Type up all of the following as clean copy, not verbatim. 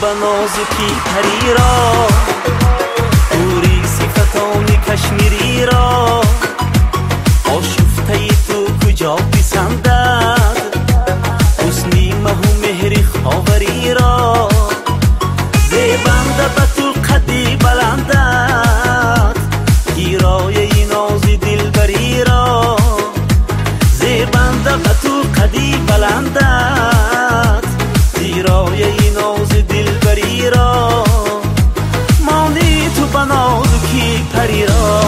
بنازکی پری را، پوری صفتان کشمیری را، آشفته تو کجا پسندد، حسنی مهو مهری خاوری را، زیبنده به تو قدی بلندد، گیرای ناز دلبری را، زیبنده به تو قدی بلندد، گیرای ناز دلبری را، مانی تو بنازکی پری را.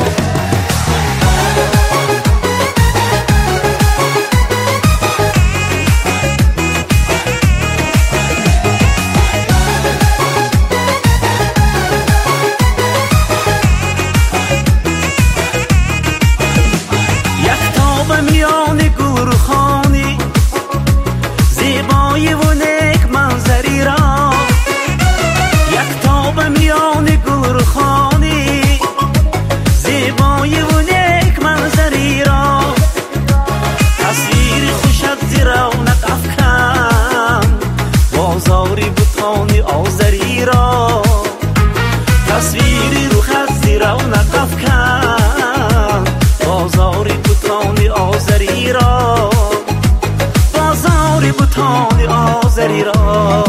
میان گورخانی زیبایی و نیک منظری را، یک تاب میان گورخانی زیبایی و نیک منظری را، تصویر خوشت زی رونق افکن بازاری بتان آذری را، تصویر روخت زی رونق افکن بازاری بتان آذری را، بازاری بتان آذری را.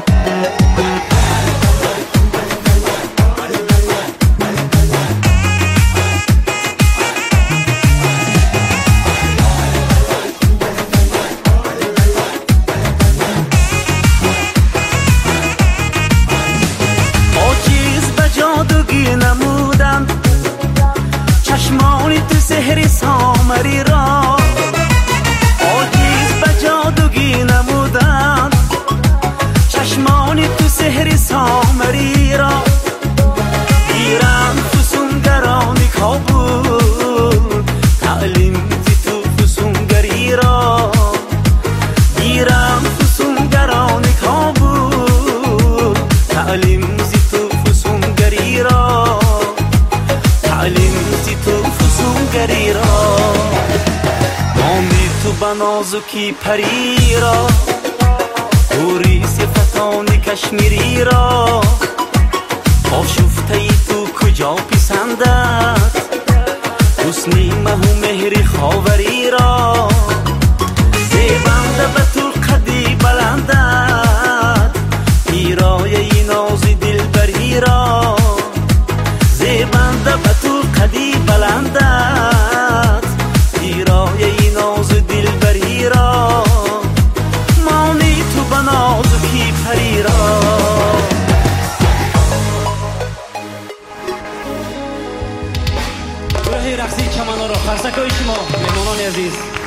آجیز به جادوگی نمودن چشمانی تو سحر سامری را، آجیز به جادوگی نمودن چشمانی تو سحر سامری را، گیرن فسونگرانی کابل تعلیم زی تو فسونگری را، گیرن فسونگرانی کابل تعلیم زی تو فسونگری را، تعلیم زی تو فسونگری را، ماندی تو بنازکی پری را، پوری صفتان کشمیری را، آشفته ای تو کجا پسندد، حسنی مهو مهری خاوری را، زیبنده به تو قدی بلندد، گیرای ناز دلبری را، زیبنده به تو قدی بلندد، گیرای ناز دلبری را، مانی تو بنازکی پری را. گروه رقصی چمن‌ها را خرسک های شما مهمانان عزیز